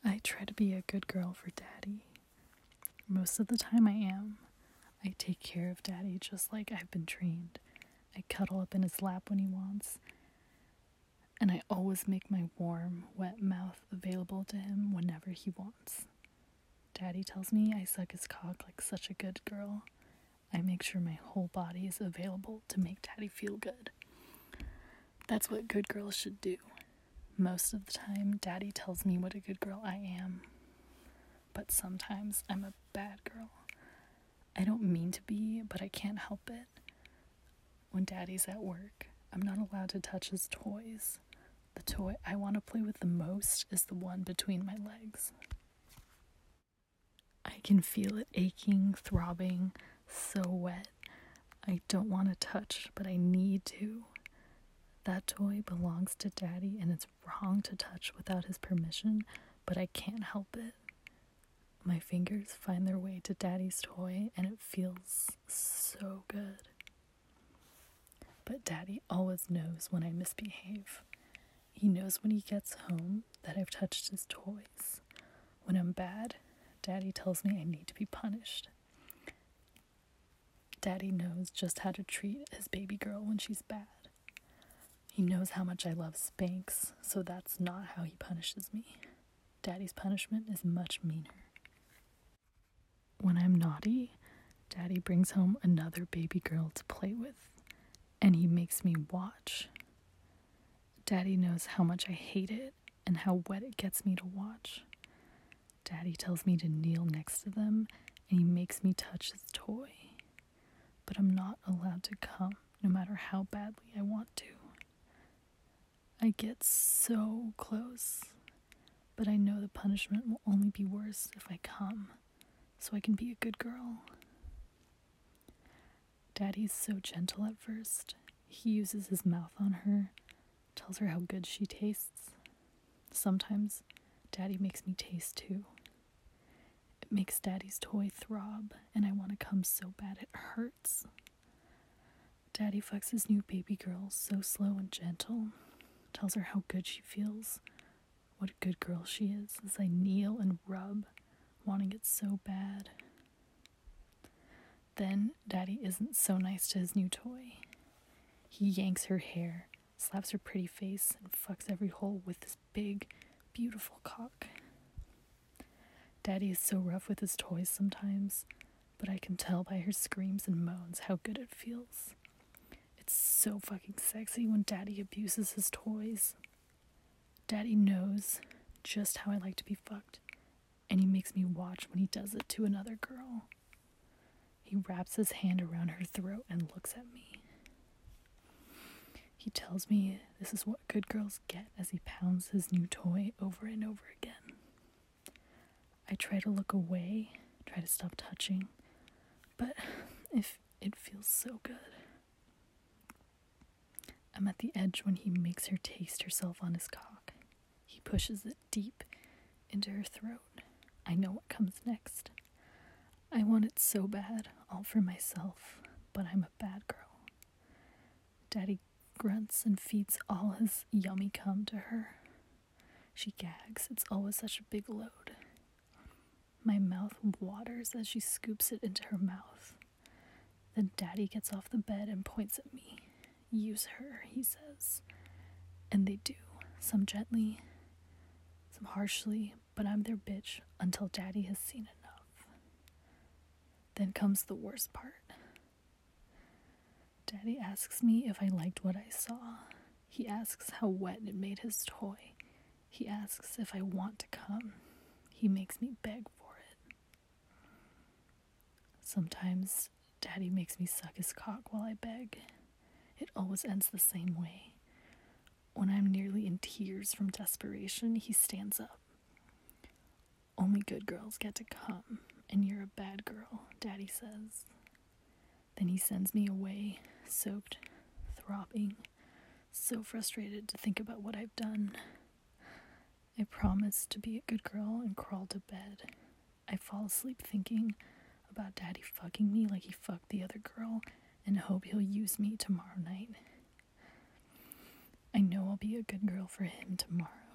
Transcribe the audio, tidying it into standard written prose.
I try to be a good girl for Daddy. Most of the time I am. I take care of Daddy just like I've been trained. I cuddle up in his lap when he wants. And I always make my warm, wet mouth available to him whenever he wants. Daddy tells me I suck his cock like such a good girl. I make sure my whole body is available to make Daddy feel good. That's what good girls should do. Most of the time, Daddy tells me what a good girl I am. But sometimes I'm a bad girl. I don't mean to be, but I can't help it. When Daddy's at work, I'm not allowed to touch his toys. The toy I want to play with the most is the one between my legs. I can feel it aching, throbbing, so wet. I don't want to touch, but I need to. That toy belongs to Daddy, and it's wrong to touch without his permission, but I can't help it. My fingers find their way to Daddy's toy, and it feels so good. But Daddy always knows when I misbehave. He knows when he gets home that I've touched his toys. When I'm bad, Daddy tells me I need to be punished. Daddy knows just how to treat his baby girl when she's bad. He knows how much I love spanks, so that's not how he punishes me. Daddy's punishment is much meaner. When I'm naughty, Daddy brings home another baby girl to play with, and he makes me watch. Daddy knows how much I hate it and how wet it gets me to watch. Daddy tells me to kneel next to them, and he makes me touch his toy. But I'm not allowed to come, no matter how badly I want to. I get so close, but I know the punishment will only be worse if I come, so I can be a good girl. Daddy's so gentle at first. He uses his mouth on her, tells her how good she tastes. Sometimes Daddy makes me taste too. It makes Daddy's toy throb, and I want to come so bad it hurts. Daddy fucks his new baby girl so slow and gentle, tells her how good she feels, what a good girl she is, as I kneel and rub, wanting it so bad. Then Daddy isn't so nice to his new toy. He yanks her hair, slaps her pretty face, and fucks every hole with his big, beautiful cock. Daddy is so rough with his toys sometimes, but I can tell by her screams and moans how good it feels. It's so fucking sexy when Daddy abuses his toys. Daddy knows just how I like to be fucked, and he makes me watch when he does it to another girl. He wraps his hand around her throat and looks at me. He tells me this is what good girls get as he pounds his new toy over and over again. I try to look away, try to stop touching, but it feels so good. I'm at the edge when he makes her taste herself on his cock. He pushes it deep into her throat. I know what comes next. I want it so bad, all for myself, but I'm a bad girl. Daddy grunts and feeds all his yummy cum to her. She gags. It's always such a big load. My mouth waters as she scoops it into her mouth. Then Daddy gets off the bed and points at me. Use her, he says. And they do. Some gently, some harshly, but I'm their bitch until Daddy has seen enough. Then comes the worst part. Daddy asks me if I liked what I saw. He asks how wet it made his toy. He asks if I want to come. He makes me beg for it. Sometimes Daddy makes me suck his cock while I beg. It always ends the same way. When I'm nearly in tears from desperation, he stands up. Only good girls get to come, and you're a bad girl, Daddy says. Then he sends me away, soaked, throbbing, so frustrated to think about what I've done. I promise to be a good girl and crawl to bed. I fall asleep thinking about Daddy fucking me like he fucked the other girl, and hope he'll use me tomorrow night. I know I'll be a good girl for him tomorrow.